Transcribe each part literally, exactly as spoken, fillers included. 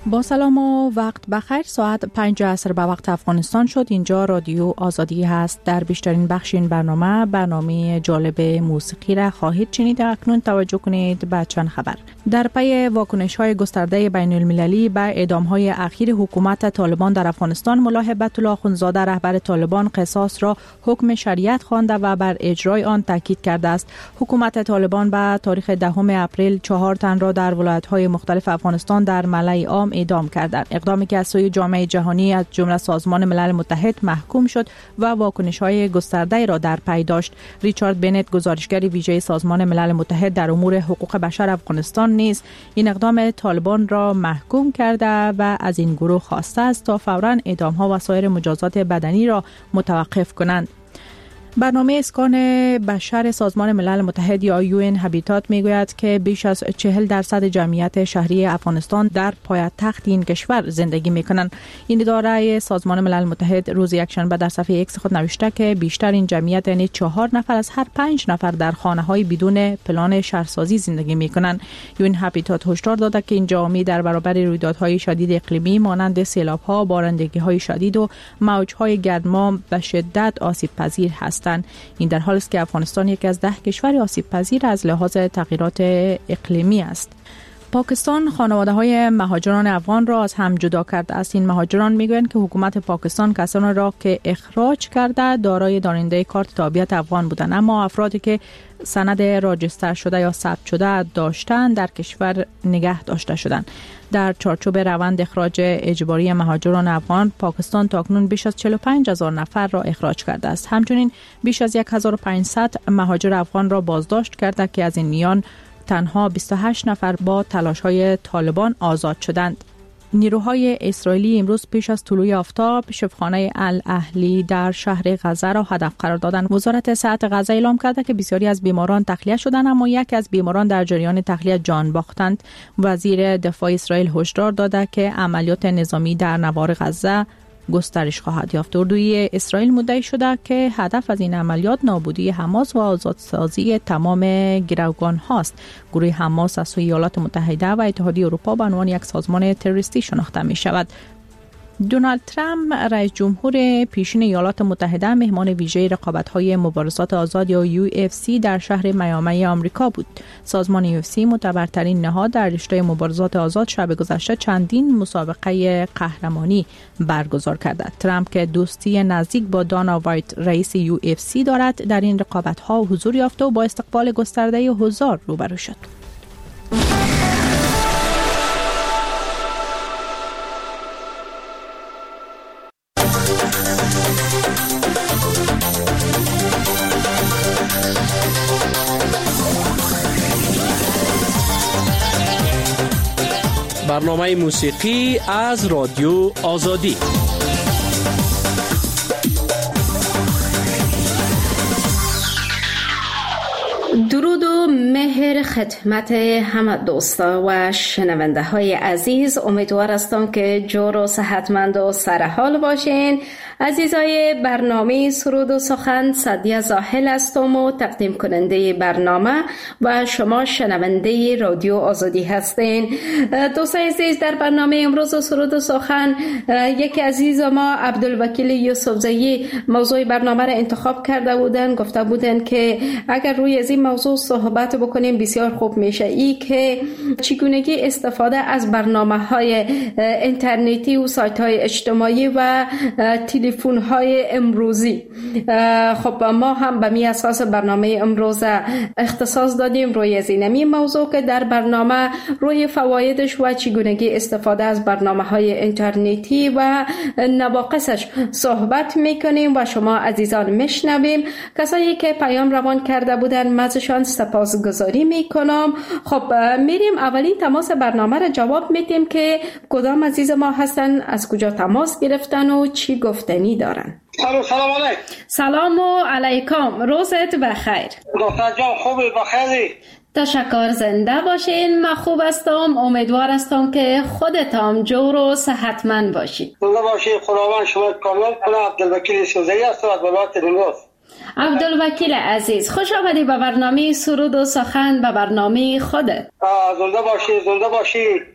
با سلام و وقت بخیر. ساعت پنج عصر به وقت افغانستان شد. اینجا رادیو آزادی هست. در بیشترین بخش این برنامه برنامه جالب موسیقی را خواهید شنید. اکنون توجه کنید به چند خبر. در پی واکنش‌های گسترده بین المللی به اعدام‌های اخیر حکومت طالبان در افغانستان، ملا هیبت الله اخوندزاده رهبر طالبان قصاص را حکم شریعت خوانده و بر اجرای آن تاکید کرده است. حکومت طالبان به تاریخ دهم اپریل چهار تن را در ولایت‌های مختلف افغانستان در ملأ عام اعدام کردند. اقدامی که از سوی جامعه جهانی از جمله سازمان ملل متحد محکوم شد و واکنش‌های گسترده را در پی داشت. ریچارد بنت، گزارشگر ویژه سازمان ملل متحد در امور حقوق بشر افغانستان، نیز این اقدام طالبان را محکوم کرده و از این گروه خواسته است تا فوراً اعدام‌ها و سایر مجازات بدنی را متوقف کنند. برنامه اسکان بشر سازمان ملل متحد یا یو ان هابیتات میگوید که بیش از چهل درصد جمعیت شهری افغانستان در پایتخت این کشور زندگی میکنند. این اداره سازمان ملل متحد روز یکشنبه در صفحه ایکس خود نوشته که بیشتر این جمعیت، یعنی چهار نفر از هر پنج نفر، در خانه‌های بدون پلان شهرسازی زندگی میکنند. یو ان هابیتات هشدار داده که این جامعه در برابر رویدادهای شدید اقلیمی مانند سیلاب‌ها، بارندگی‌های شدید و موج‌های گرما به شدت آسیب پذیر هست. این در حالی است که افغانستان یکی از ده کشور آسیب پذیر از لحاظ تغییرات اقلیمی است. پاکستان خانواده‌های مهاجران افغان را از هم جدا کرده است. این مهاجران میگویند که حکومت پاکستان کسانی را که اخراج کرده دارای دارنده کارت تابعیت افغان بودند، اما افرادی که سند راجستر شده یا ثبت شده داشتند در کشور نگه داشته شدند. در چارچوب روند اخراج اجباری مهاجران افغان، پاکستان تاکنون بیش از چهل و پنج هزار نفر را اخراج کرده است. همچنین بیش از هزار و پانصد مهاجر افغان را بازداشت کرده که از این میان تنها بیست و هشت نفر با تلاش‌های طالبان آزاد شدند. نیروهای اسرائیلی امروز پیش از طلوع آفتاب شفاخانه الاهلی در شهر غزه را هدف قرار دادند. وزارت صحت غزه اعلام کرده که بسیاری از بیماران تخلیه شدند، اما یکی از بیماران در جریان تخلیه جان باختند. وزیر دفاع اسرائیل هشدار داده که عملیات نظامی در نوار غزه گسترش خواهد یافت. اردوی اسرائیل مدعی شده که هدف از این عملیات نابودی حماس و آزادسازی تمام گروگان هاست. گروه حماس از سوی ایالات متحده و اتحادیه اروپا به عنوان یک سازمان تروریستی شناخته می شود. دونالد ترامپ رئیس جمهور پیشین ایالات متحده مهمان ویژه رقابت‌های مبارزات آزاد یا یو اف سی در شهر میامی آمریکا بود. سازمان یو اف سی معتبرترین نهاد در رشته مبارزات آزاد شب گذشته چندین مسابقه قهرمانی برگزار کرده. ترامپ که دوستی نزدیک با دانا وایت رئیس یو اف سی دارد، در این رقابت‌ها حضور یافت و با استقبال گسترده حضار روبرو شد. برنامه موسیقی از رادیو آزادی. درود و مهر خدمت همه دوستا و شنونده های عزیز. امیدوار هستم که جور و صحتمند و سرحال باشین. عزیزای برنامه سرود و سخن، سعدیه زاهل هستم و تقدیم کننده برنامه و شما شنونده رادیو آزادی هستین. دوستای عزیز، در برنامه امروز سرود و سخن یکی عزیز ما عبدالوکیل یوسفزئی موضوع برنامه را انتخاب کرده بودن. گفته بودن که اگر روی از این موضوع صحبت بکنیم بسیار خوب میشه، ای که چگونگی استفاده از برنامه‌های اینترنتی و سایت‌های اجتماعی و تلفن‌های امروزی. خب ما هم به می اساس برنامه امروز اختصاص دادیم روی از این موضوع که در برنامه روی فوایدش و چگونگی استفاده از برنامه‌های اینترنتی و نواقصش صحبت میکنیم و شما عزیزان میشنویم. کسایی که پیام روان کرده بودن ازشان سپاسگزاری میکنم. خب میریم اولین تماس برنامه را جواب میدیم که کدام عزیز ما هستن، از کجا تماس گرفتن و چی گفتنی دارن. سلام سلام علیکم. سلام و علیکم، روزت بخیر. دکتر جان خوبی؟ بخیری؟ تشکر، زنده باشین. من خوب هستم، امیدوار هستم که خودت هم جور و صحتمند باشی. زنده باشی، خداوند شما کامل کنه. عبدالوکیل یوسفزئی هستم از ولایت نیمروز. عبدالوکیل عزیز، خوش آمدی به برنامه سرود و سخن، به برنامه خودت. زنده باشی، زنده باشی.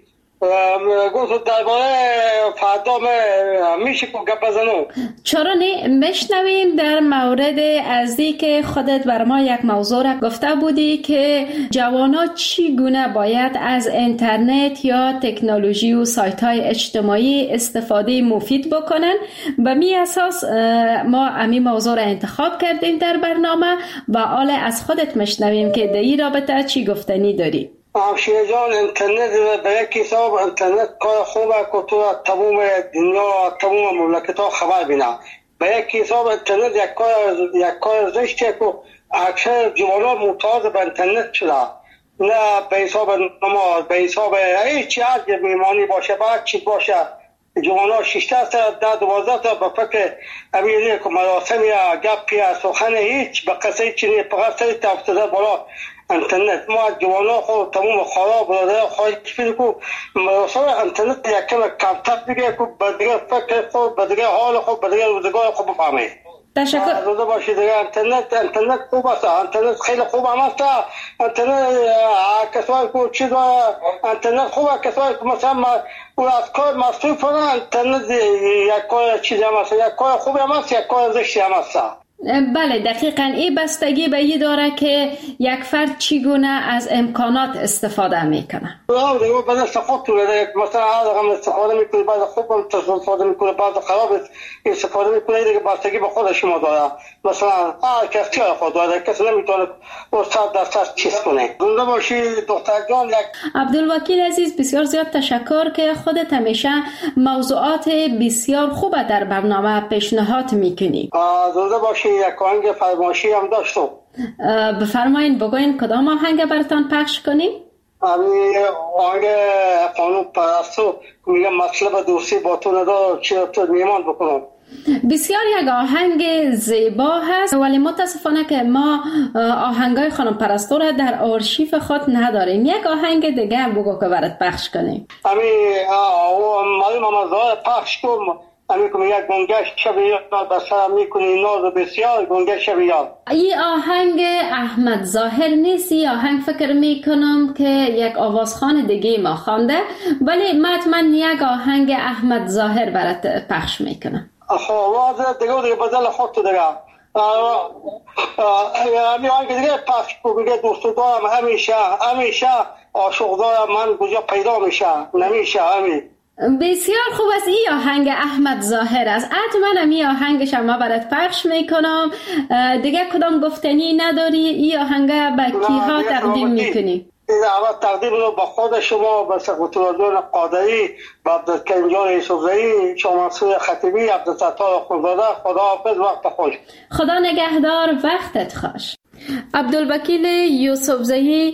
گفت درباره فردا میشه که گپ بزنم. چرا نه؟ میشنویم در مورد ازی که خودت بر ما یک موضوع را گفته بودی که جوانا چگونه باید از اینترنت یا تکنولوژی و سایت های اجتماعی استفاده مفید بکنن. به می اساس ما امی موضوع را انتخاب کردیم در برنامه و حال از خودت میشنویم که در این رابطه چی گفتنی داری؟ همشیره جان، اینترنت به یک حساب اینترنت کار خوبه که تو تمام دنیا تمام مملکت ها خبر بینه. به یک حساب اینترنت یک کار یک کار زشته که اکثر جوانان معتاد به اینترنت شده. نه به حساب نماز، به حساب هیچ هر میمانی باشه، بعد چی باشه، جوانان ششده تا ده دوازده تا به فکر امیلی که مراسم یا گپ یا سخن هیچ به قصه چینی فقط سری تفتده بالا اینترنت. ما جوانان خود تمام خراب برادر خواهی کشیده که مراسم اینترنت یک کم کمتر بگه که بدگه فکر خود، بدگه حال خود، بدگه روزگار خود بفهمه. تشکر. روزه باشید دیگه. اینترنت اینترنت خوب است، اینترنت خیلی خوب هم است. اینترنت کسایی که چیز اینترنت خوبه، کسایی که مثلا اون از کار مصروفن، اینترنت یک کار چیزی هم است، یک کار خوبی هم است، یک کار زشتی هم است. بله دقیقاً این بستگی به این داره که یک فرد چگونه از امکانات استفاده میکنه. آه دیگه بعد استفاده کنه، مثلا هر رقم استفاده میکنه، بعد خوب استفاده میکنه، بعد خراب استفاده میکنه، دیگه بستگی به خود شما داره. مثلا هر کسی خود داره، کسی نمیتونه استاد دست چیز کنه. زنده باشی دختر جان. یک عبدالوکیل عزیز بسیار زیاد تشکر که خودت همیشه موضوعات بسیار خوب در برنامه پیشنهاد میکنی. زنده باشی. یک آهنگ فرمایشی هم داشتم. بفرمایید بگوین کدام آهنگ براتان پخش کنیم؟ همین آهنگ قانون پرستو میگم مطلب دوستی با تو ندار چی تو میمان بکنم. بسیار یک آهنگ زیبا هست ولی متاسفانه که ما آهنگای خانم پرستو را در آرشیف خود نداریم. یک آهنگ دیگه بگو که برات پخش کنیم. همین معلوم هم زار پخش کنم. همین که یک گنگش شبیار بسرم میکنی ناز بسیار گنگش شبیار. این آهنگ احمد ظاهر نیست. این آهنگ فکر میکنم که یک آوازخوان دیگه ما خوانده، ولی من حتما یک آهنگ احمد ظاهر برات پخش میکنم. خب آواز دیگه دیگه بدل خود تو دیگه همین آهنگ دیگه پخش کنم. میگه دوستو دارم همیشه همیشه عاشق دارم من کجا پیدا میشه نمیشه. همین بسیار خوب است. این آهنگ احمد ظاهر است. حتما این آهنگش ما برات پخش میکنم. دیگه کدام گفتنی نداری؟ این آهنگ به کیها تقدیم میکنی؟ این اول تقدیم رو به خود شما، به سکرتریان قادری، به عبدالکریم جان یوسفزئی، شما منصور خطیبی، عبدالستار خونزاده. خدا حافظ، وقت خوش. خدا نگهدار، وقتت خوش. عبدالوکیل یوسفزئی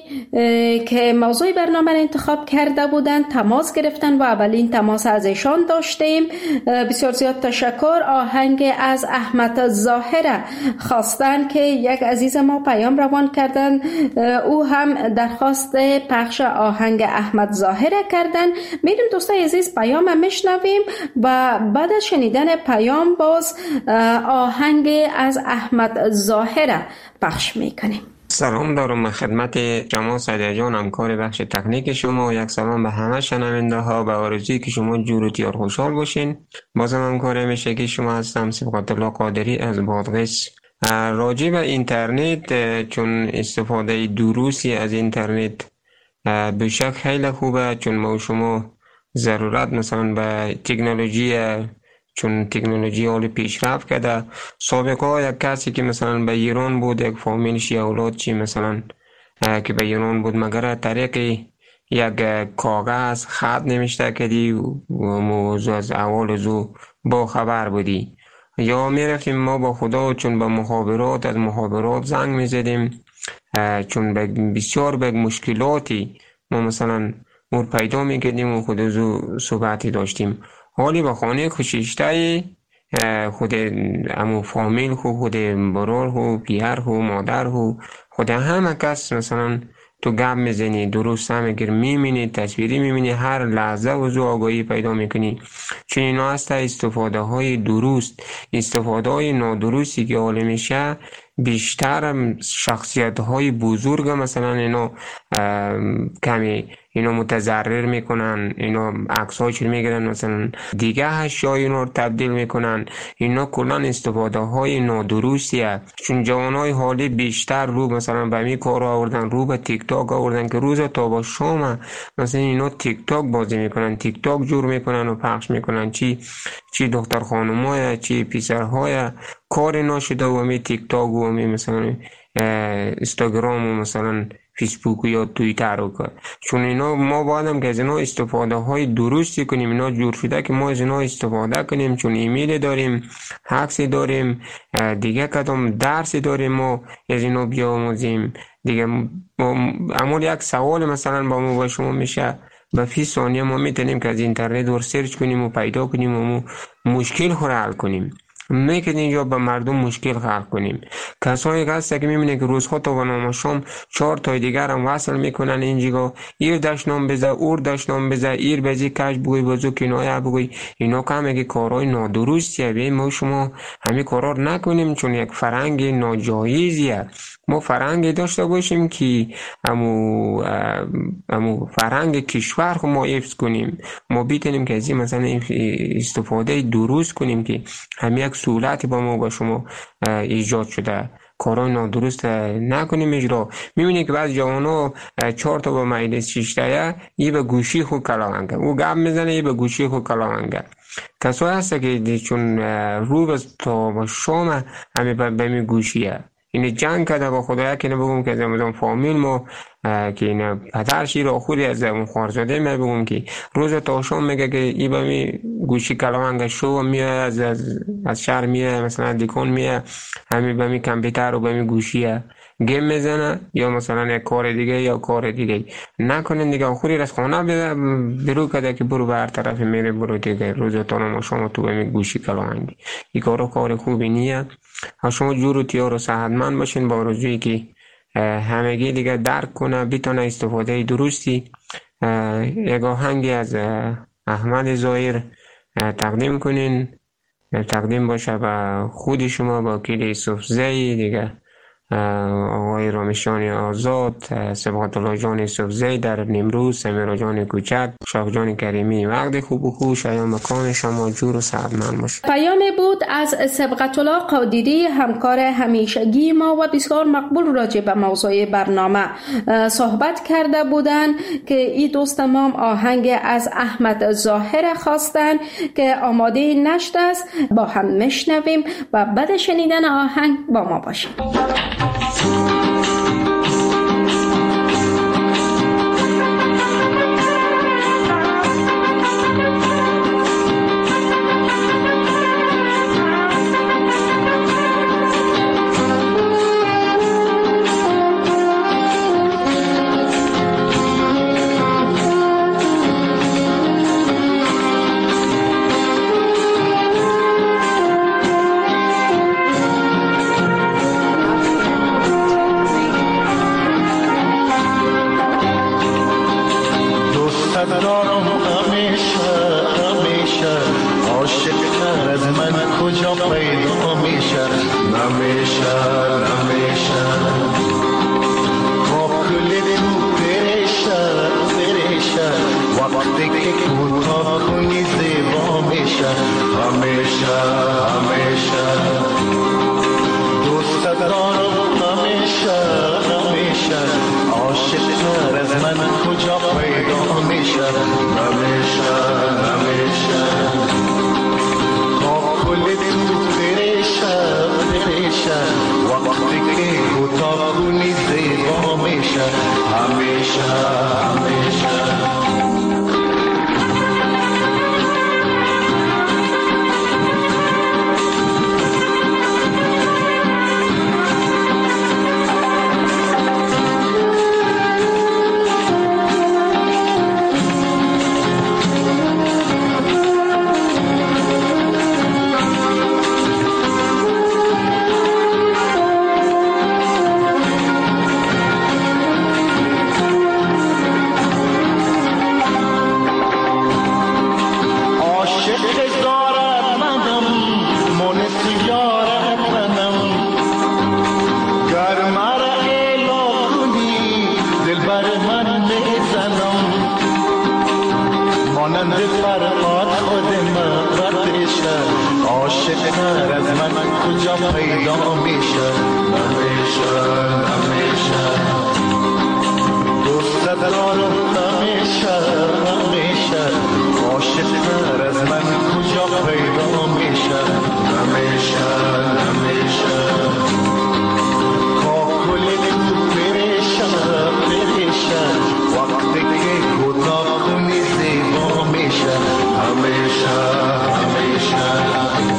که موضوع برنامه را انتخاب کرده بودند تماس گرفتن و اولین تماس از ایشان داشتیم. بسیار زیاد تشکر. آهنگ از احمد ظاهر خواستن که یک عزیز ما پیام روان کردن، او هم درخواست پخش آهنگ احمد ظاهر کردن. میریم دوستای عزیز پیام میشنویم و بعد از شنیدن پیام باز آهنگ از احمد ظاهر پخش میکنیم. سلام دارم خدمت شما سعدی جان، همکار بخش تکنیک شما. یک سلام به همه شنونده ها، به آرزویی که شما جور و تیار خوشحال باشین. بازم همکار میشه که شما هستم صبغت الله قادری از بادغیس. راجع به اینترنت، چون استفاده درستی از اینترنت به شک خیلی خوبه، چون ما شما ضرورت مثلا به تکنولوژی، چون تکنولوژی حال پیشرفت کرده. سابقا یک کسی که مثلا به ایران بود، یک فامیلش یا اولاد چی مثلا که به ایران بود، مگر طریق یک کاغذ خط نمیشته کردی و موضوع از اول زو با خبر بودی، یا میرفتیم ما با خدا چون به مخابرات، از مخابرات زنگ میزدیم، چون بسیار به مشکلاتی ما مثلا مور پیدا میکردیم و خود زو صحبتی داشتیم. حالی با خانه خوشیشته خود امو فامیل خو، خود برار خو، پیر خو، مادر خو، خود همه کس مثلا تو گپ میزنی، درست هم اگر میمینی، تصویری میمینی، هر لحظه وضو آگاهی پیدا میکنی. چون اینا هست استفاده های درست. استفاده های نادرستی که حال میشه بیشتر شخصیت های بزرگ مثلا اینا کمی اینا متضرر میکنن، اینا عکس های چی میگیرن مثلا دیگه اشیا اینا رو تبدیل میکنن. اینا کلا استفاده های نادرستیه، چون جوان های حالی بیشتر رو مثلا به می کار آوردن، رو به تیک تاک آوردن که روز تا با شام مثلا اینا تیک تاک بازی میکنن، تیک تاک جور میکنن و پخش میکنن، چی چی دختر خانمای چی پسرهای کار ناشده و می تیک تاک و می مثلا اینستاگرام و مثلا فیسبوک یا توییتر رو کرد. چون اینا ما بایدم که از اینا استفاده های درستی کنیم، اینا جور شده که ما از اینا استفاده کنیم، چون ایمیل داریم، عکس داریم، دیگه کدام درسی داریم ما از اینا بیاموزیم دیگه. اما یک سوال مثلا با ما با شما میشه، به فی ثانیه ما میتونیم که از اینترنت ور سرچ کنیم و پیدا کنیم و مشکل خود حل کنیم. میکنیم یا به مردم مشکل خلق کنیم. کسایی که هست که میبینه که روز خود تا و نام شام چهار تای دیگر هم وصل میکنن اینجا، ایر دشنام بزه، اور دشنام بزه، ایر بزی کش بگوی بزو کنایه بگوی، اینا که همه که کارهای نادرستیه. بیم ما شما همه کارها نکنیم، چون یک فرهنگ ناجایزیه. ما فرهنگ داشته باشیم که امو امو فرهنگ کشور خو ما حفظ کنیم، ما بیتونیم که از این مثلا استفاده درست کنیم که همه یک سهولتی با ما با شما ایجاد شده. کارهای نادرست نکنیم اجرا. میبینی که بعض جوانا چهار تا با مجلس شیشتایه یه به گوشی خود کلاونگه، او گپ میزنه یه به گوشی خود کلاونگه. کسایی هسته که چون رو تا با شام همه به می گوشیه. این جنگ کرده با خدایا که نبگم که از امازون فامیل ما که این پدرشی را خودی از اون خوارزاده می بگم که روز تا شام میگه که ای با می گوشی کلاونگه شو میه از, از, از شهر میه مثلا دیکون میه همین با می کمپیوتر و با می گوشیه گیم میزنه یا مثلا یک کار دیگه یا کار دیگه نکنین دیگه. خودی از خانه برو کده که برو به هر طرف میره برو دیگه روز تا نما شما تو با می گوشی کلاونگی. این کارو کار خوبی نیه. شما جور و تیار و صحتمند باشین با آرزویی که همگی دیگه درک کنه بتونه استفاده درستی. یک آهنگی از احمد ظاهر تقدیم کنین، تقدیم باشه به خود شما با کلی یوسف زی دیگه، آقای رامشان آزاد، سبقت الله جان یوسف زی در نیمروز، سمیرا جان کوچک، شاه جان کریمی. وقت خوب و خوش ایام مکان شما جور و صحتمند باشه. پیامی بود از سبقت الله قادری، همکار همیشگی ما و بسیار مقبول راجع به موضوع برنامه صحبت کرده بودند که این دوست ما آهنگ از احمد ظاهر خواستن که آماده نشده است. با هم میشنویم و بعد شنیدن آهنگ با ما باشیم. بر من میزنم، مانند فرهاد خود من رتشه، عاشق‌تر از من کجا پیدا میشه؟ نمیشه نمیشه دوست دارم، نمیشه نمیشه عاشق‌تر از من کجا پیدا میشه؟ نمیشه نمیشه کاکل تو پریشه پریشه، وقتی که کوتاه کنی زیبا میشه. همیشه همیشه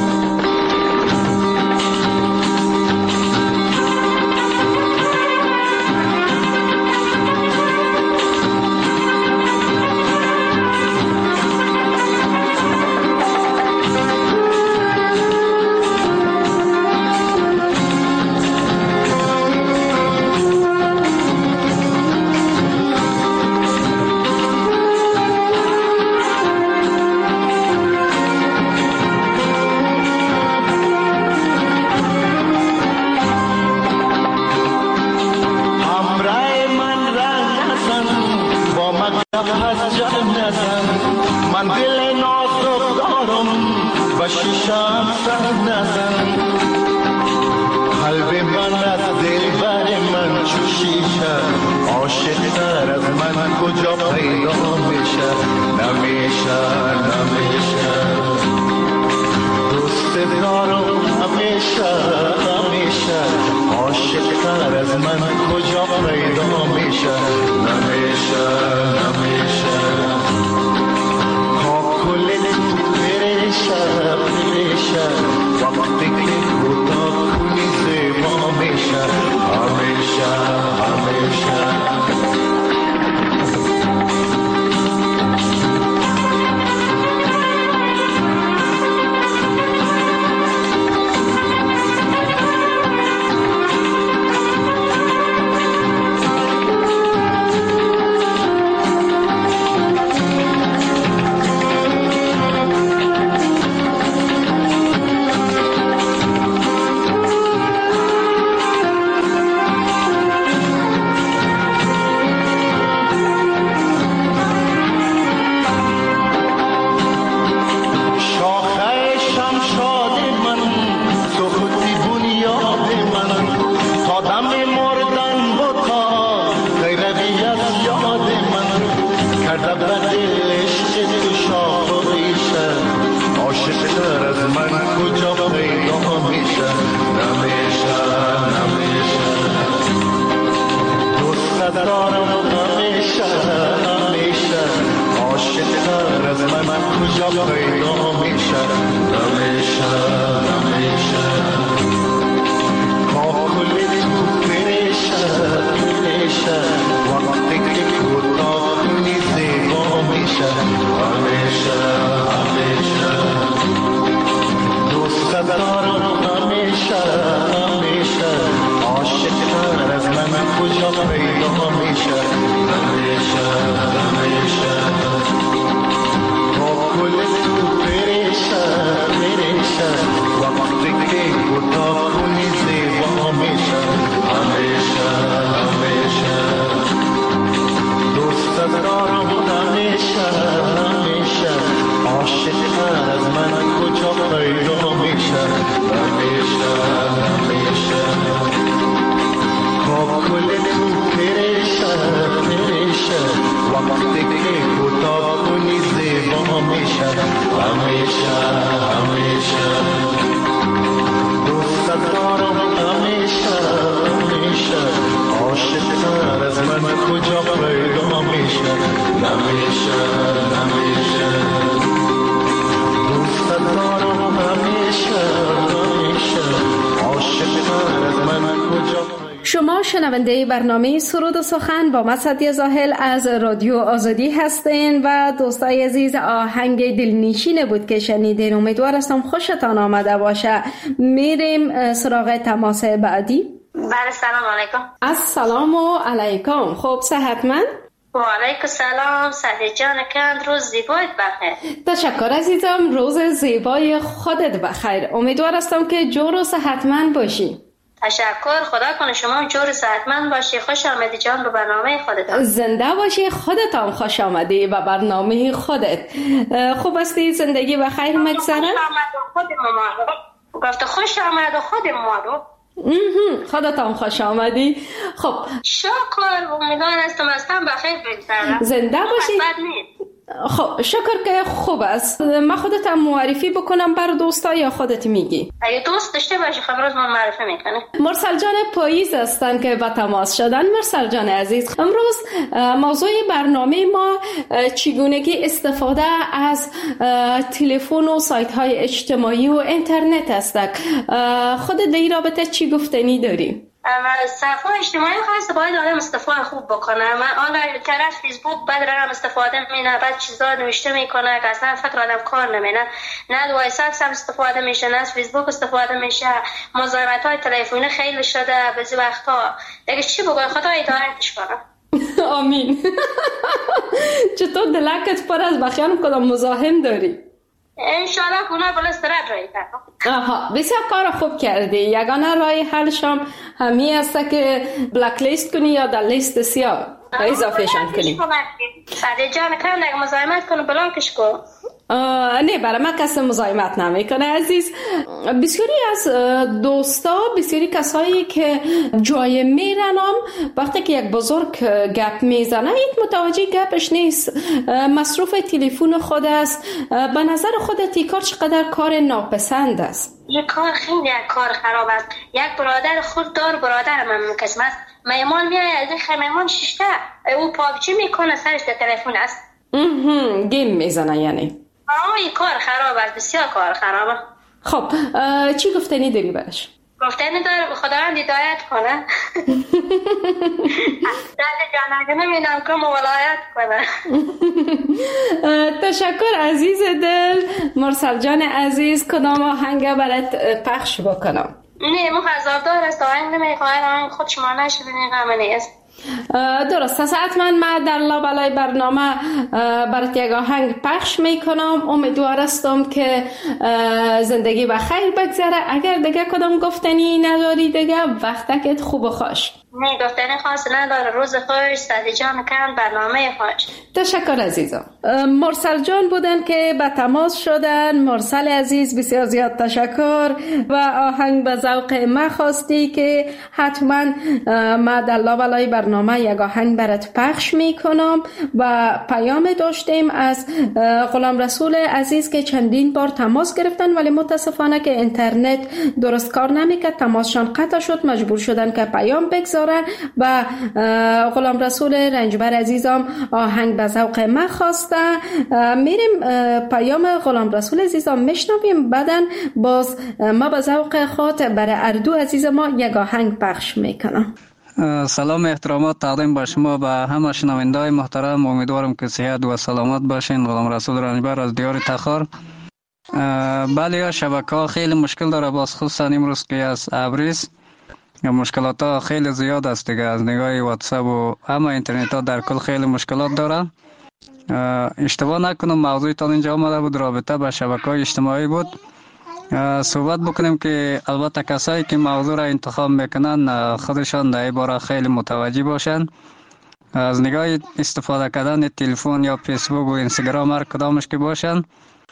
شما شنونده برنامه سرود و سخن با من سعدیه زاهل از رادیو آزادی هستین و دوستای عزیز، آهنگ دلنشین بود که شنیدین. امیدوار هستم خوشتان آمده باشه. میریم سراغ تماس بعدی. بله، سلام علیکم. السلام علیکم. خب صحتمند؟ و علیکم سلام. سعدیه جان کند روز زیبایت بخیر. تشکر عزیزم، روز زیبای خودت بخیر. امیدوار هستم که جور و صحتمند باشی. تشکر. خدا کنه شما جور صحتمند باشی. خوش آمدی جان به برنامه خودت. زنده باشی. خودت هم خوش آمدی به برنامه خودت. خوب هستی؟ زندگی و خیر مگذره؟ خوش آمد و خود مامادو گفت خوش آمد و خود مامادو. خودت هم خوش آمدی. خب شکر. امیدوار هستم از تن بخیر بگذره. زنده باشی. خب شکر که خوب است. من خودت معرفی بکنم بر دوستا یا خودت میگی؟ اگه دوست داشته باشی خب روز من معرفی میکنه. مرسل جان پاییز هستن که به تماس شدن. مرسل جان عزیز، امروز موضوع برنامه ما چگونگی استفاده از تلفن و سایت های اجتماعی و اینترنت است. خودت در این رابطه چی گفتنی داری؟ صفحه اجتماعی خاص باید آدم استفاده خوب بکنه. من آنلاین طرف فیسبوک بعد رقم استفاده مینه، بعد چیزا نوشته میکنه که اصلا فکر آدم کار نمینه. نه وایساپ هم استفاده میشه، نه از فیسبوک استفاده میشه. مزاحمت های تلفنی خیلی شده بعضی وقتا. دیگه چی بگم؟ خدا هدایتش کنه. آمین. چطور دلکت پر از بخیان کدام مزاحم داری؟ انشالله کنه بلا استراد رایی کنم. آها، بسیار کار خوب کردی. یگانه رای حلشم همی است که بلک لیست کنی یا در لیست سیاه اضافهشان کنی. بعد جان کنم اگه مزاحمت کنه بلاکش کن. نه، برای من کسی مزاحمت نمیکنه عزیز. بسیاری از دوستا، بسیاری کسایی که جای میرنم وقتی که یک بزرگ گپ میزنه این متوجه گپش نیست، مصروف تلفن خود است. به نظر خودت این کار چقدر کار ناپسند است؟ یک کار خیلی کار خراب است. یک برادر خود دار برادر من مکسم است. میمان میای از این خمیمان ششته او پابچی میکنه سرش در تلفن است. گیم میزنه یعنی. آه این کار خراب است، بسیار کار خرابه. خب چی گفتنی داری برش؟ گفتنی داره خداوند هدایت کنه. دست جانگه نمیدم که مولایت کنه. تشکر عزیز دل. مرسل جان عزیز، کدام آهنگ برات پخش بکنم؟ نه مخزافدار است، آهنگ نمیخواهد، آهنگ خود شما نشدنی غمه نیست. درست است. حتما من در لابلای برنامه برات یک آهنگ پخش میکنم. امیدوار هستم که زندگی و خیر بگذره. اگر دیگه کدام گفتنی نداری دیگه وقتت خوب و خوش. نه گفتنی خاص نداره. روز خوش. سعدی جان کن برنامه خوش. تشکر عزیزم. مرسل جان بودن که به تماس شدن. مرسل عزیز بسیار زیاد تشکر. و آهنگ به ذوق ما خواستی که حتما ما در لابلای برنامه یک آهنگ برات پخش میکنم. و پیام داشتیم از غلام رسول عزیز که چندین بار تماس گرفتن ولی متاسفانه که اینترنت درست کار نمیکرد، تماسشان قطع شد، مجبور شدن که پیام بگذارن. و غلام رسول رنجبر عزیزم آهنگ به ذوق ما خواسته. میریم پیام غلام رسول عزیزم میشنویم، بعدن باز ما به ذوق خاطر برای اردو عزیز ما یک آهنگ پخش میکنم. سلام احترامات تقدیم به شما به همه شنونده‌های محترم. امیدوارم که صحت و سلامت باشین. غلام رسول رنجبر از دیار تخار. بله شبکه خیلی مشکل داره، باز خصوصا امروز که از ابریز مشکلات ها خیلی زیاد است دیگه. از نگاه واتساپ و همه اینترنت ها در کل خیلی مشکلات داره. اشتباه نکنم موضوعتان اینجا آمده بود، رابطه با شبکه های اجتماعی بود. صحبت بکنیم که البته کسایی که موضوع را انتخاب میکنن خودشان در این باره خیلی متوجه باشن. از نگاه استفاده کردن تلفن یا فیسبوک و اینستاگرام هر کدامش که باشن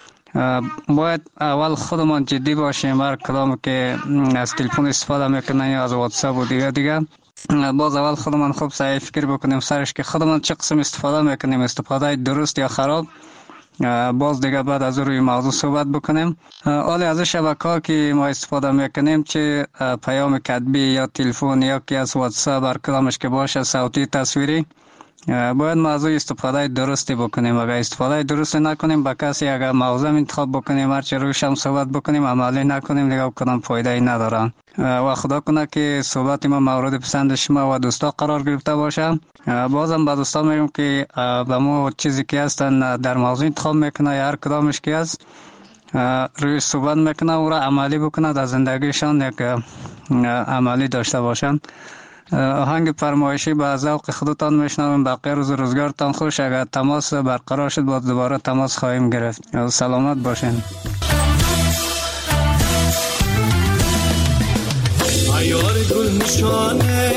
باید اول خودمان جدی باشیم. هر کدام که از تلفن استفاده میکنن یا از واتساپ و دیگه دیگه باز اول خودمان خوب صحیح فکر بکنیم سرش که خودمان چه قسم استفاده میکنیم، استفاده درست یا خراب. باز دیگه بعد از روی موضوع صحبت بکنیم. حالا از شبکه‌ها که ما استفاده میکنیم چه پیام کتبی یا تلفن یا که از واتساپ هر کدامش که باشه صوتی تصویری باید موضوع استفاده درستی بکنیم. اگر استفاده درست نکنیم با کسی اگر موضوع انتخاب بکنیم هرچی روش هم صحبت بکنیم عملی نکنیم دیگه کدام فایده ای نداره. و خدا کنه که صحبت ما مورد پسند شما و دوستا قرار گرفته باشه. بازم با دوستا میگم که به ما چیزی که هستن در موضوع انتخاب میکنه یا هر کدامش که هست روی صحبت میکنه و را عملی بکنه در زندگیشان یک عملی داشته باشن. آهنگ فرمایشی به ذوق خودتان میشنویم. باقی روز روزگارتان خوش. اگر تماس برقرار شد باز دوباره تماس خواهیم گرفت. سلامت باشین. یار گل نشانه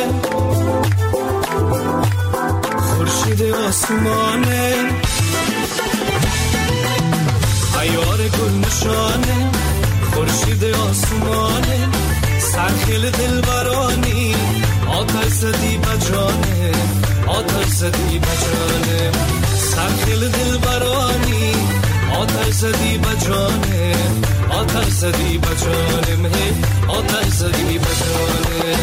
خورشید آسمانه عیار گل نشانه خورشید آسمانه سرخیل دلبرانی آتش زدی بجانه آتش زدی بجانه سرخیل دلبرانی آتش زدی بجانه آتش زدی بجانه مه آتش زدی بجانه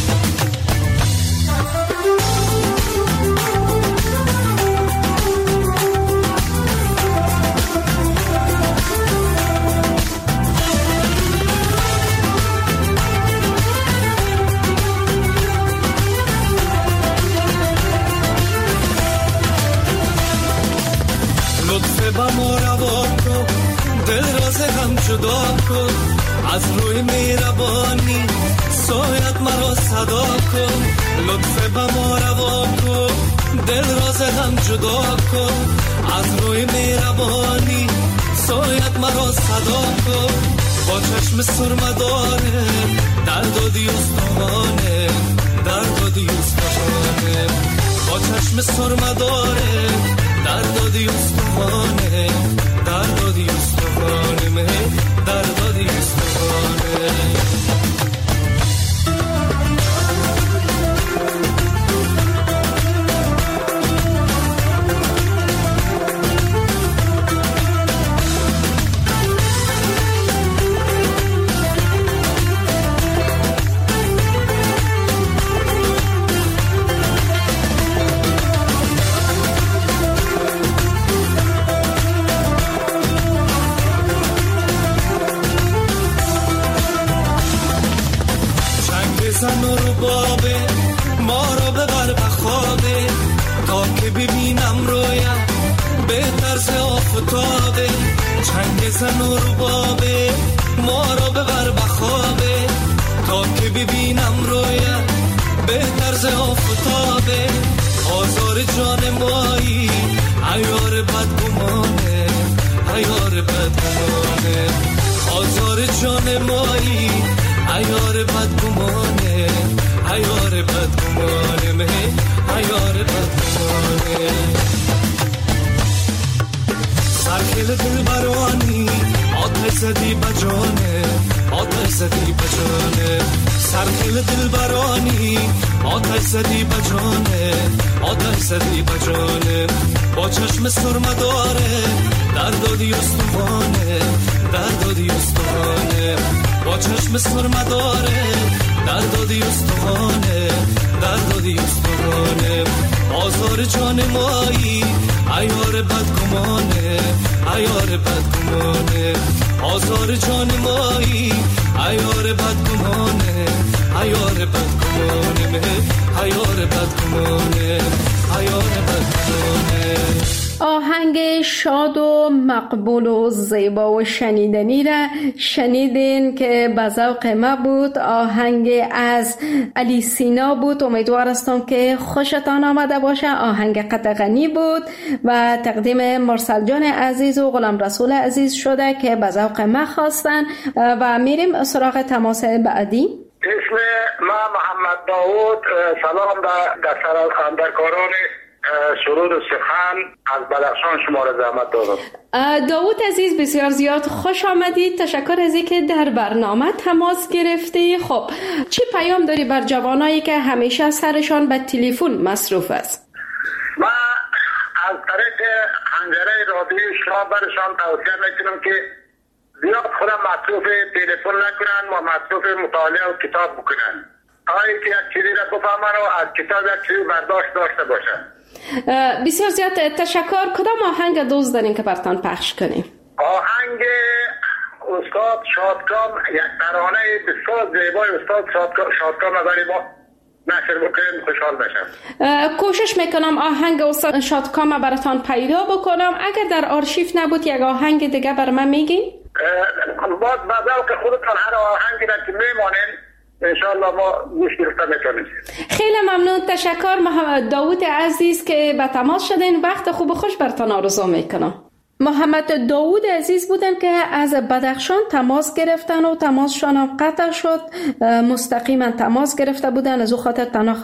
با ما روا کن دل راز هم جدا کن از روی مهربانی سایت مرا صدا کن لطف با ما روا کن دل راز هم جدا کن از روی مهربانی سایت مرا صدا کن با چشم سرمداره دردادی استخوانه دردادی استخوانه با چشم سرمداره دردادی استخوانه دردادی استخوانه مه دردادی استخوانه زن و ربابه ما را ببر بخوابه تا که ببینم رویم به طرز آفتابه چنگ زن و ربابه ما را ببر بخوابه تا که ببینم رویم به طرز آفتابه آزار جان مایی عیار بدگمانه عیار بدگمانه آزار جان مایی عیار بدگمانه عیار بدگمانه مه عیار بدگمانه سرخیل دلبرانی آتش زدی بجانه آتش زدی بجانه سرخیل دلبرانی آتش زدی بجانه آتش زدی بجانه با چشم سرمداره دردادی استخوانه دردادی استخوانه با چشم سرمداره دردادی استخوانه دردادی استخوانه آزار جان مایی عیار بدگمانه عیار بدگمانه آزار جان مایی عیار بدگمانه عیار بدگمانه مه عیار بدگمانه عیار بدگمانه آهنگ شاد و مقبول و زیبا و شنیدنی را شنیدین که به ذوق ما بود. آهنگ از علی سینا بود. امیدوار هستم که خوشتان آمده باشه. آهنگ قطغنی بود و تقدیم مرسل جان عزیز و غلام رسول عزیز شده که به ذوق ما خواستن و میریم سراغ تماس بعدی. اسم ما محمد داوود. سلام در خاندرکاران سرود و سخن از بدخشان شما را زحمت دادم. داوود عزیز بسیار زیاد خوش آمدید. تشکر از اینکه در برنامه تماس گرفتی. خب چی پیام داری بر جوانایی که همیشه سرشان به تلفن مصروف است؟ من از طریق حنجره رادیو شما برشان توصیه میکنم که زیاد خودم مصروف تلفن نکنن و مصروف مطالعه و کتاب بکنن تا اینکه یک چیزی را بفهمن و از کتاب یک چیزی برداشت داشته باشن. بسیار زیاد تشکر. کدام آهنگ دوست دارین که براتان پخش کنیم؟ آهنگ استاد شادکام، یک ترانه بسیار زیبای استاد شادکام ولی ما نشر بکنیم خوشحال بشم. کوشش میکنم آهنگ استاد شادکام براتان پیدا بکنم. اگر در آرشیو نبود یک آهنگ دیگه بر من میگین؟ باز بذار که خودتان هر آهنگی را که میمانین انشاءالله ما گوش گرفته میکنیم. خیلی ممنون. تشکر محمد داوود عزیز که به تماس شدین. وقت خوب و خوش براتان آرزو میکنم. محمد داوود عزیز بودن که از بدخشان تماس گرفتن و تماسشان هم قطع شد. مستقیما تماس گرفته بودن، از او خاطر تنها